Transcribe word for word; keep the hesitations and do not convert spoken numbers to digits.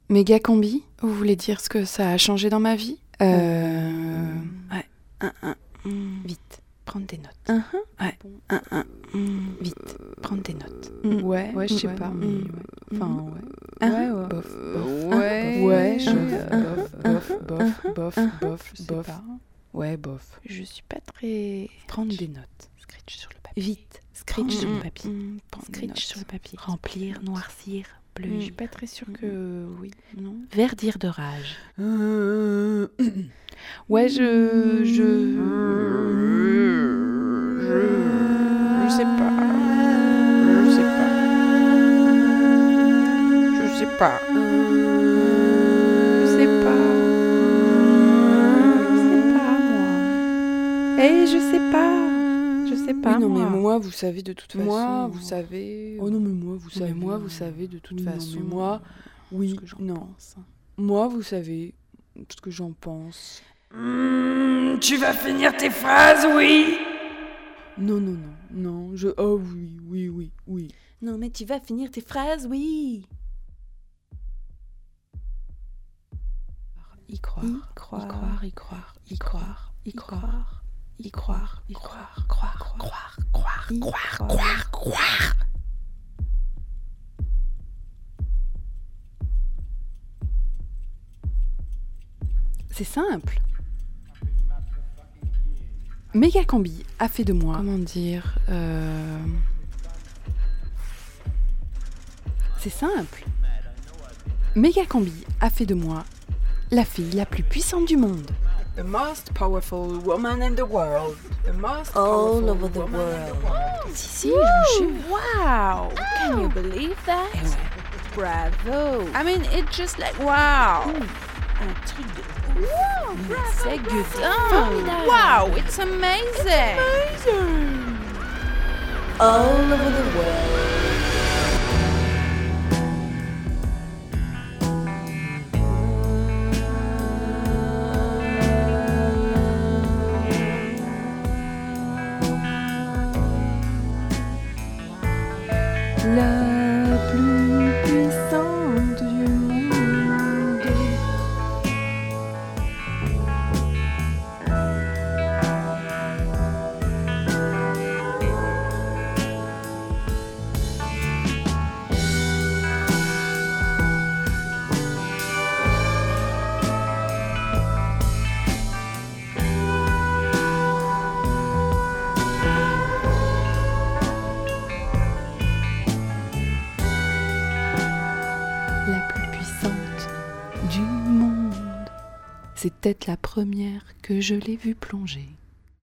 Méga combi, vous voulez dire ce que ça a changé dans ma vie? Euh... Ouais. Un, un, mm. Vite, prendre des notes. Uh-huh. Ouais. Un, un, mm. Vite, prendre des notes. Mm. Ouais, ouais, je sais ouais. pas. Mais Mm. ouais. Enfin, ouais. Uh-huh. Ouais, ouais. Bof, bof. Ouais, ouais, je... bof, bof, bof, bof, Uh-huh. bof, Je sais bof. pas. Ouais, bof. Je suis pas très... Prendre des notes. Scratch sur le papier. Vite, Scratch prendre sur le mm, papier. mm, prendre des Scratch notes. sur le papier. Remplir, noircir, bleu. Mm. Je suis pas très sûre que... Oui, non. Verdir de rage. Euh... Ouais, je... Je... Je... Je sais pas. Je sais pas. Je sais pas. Je sais pas. Je sais pas, moi. Eh, je sais pas. Je sais pas, Oui, non, moi. mais moi, vous savez de toute façon. Moi, vous savez... Oh non, mais moi, vous Mais savez. moi, vous savez de toute Oui, non, façon. mais moi, oui, ce que j'en non. pense. Moi, vous savez ce que j'en pense. Mmh, tu vas finir tes phrases, oui? Non, non, non, non. Je. Oh oui, oui, oui, oui. Non, mais tu vas finir tes phrases, oui. Y croire, Y croire, y croire, y croire, y croire, y croire, y croire, croire, croire, croire, Y croire, croire. croire, croire. C'est simple. Méga Cambi a fait de moi. Comment dire euh... C'est simple. Méga Cambi a fait de moi la fille la plus puissante du monde. The most powerful woman in the world. The most All powerful over the woman in the world. Si, si, je vous jure. Wow! Can you believe that? Eh ouais. Bravo! I mean, it's just like, wow. Un truc de ouf! C'est good. Formidable. Wow, it's amazing. All over the world. La plus puissante du monde. La plus puissante du monde. C'est peut-être la première que je l'ai vue plonger.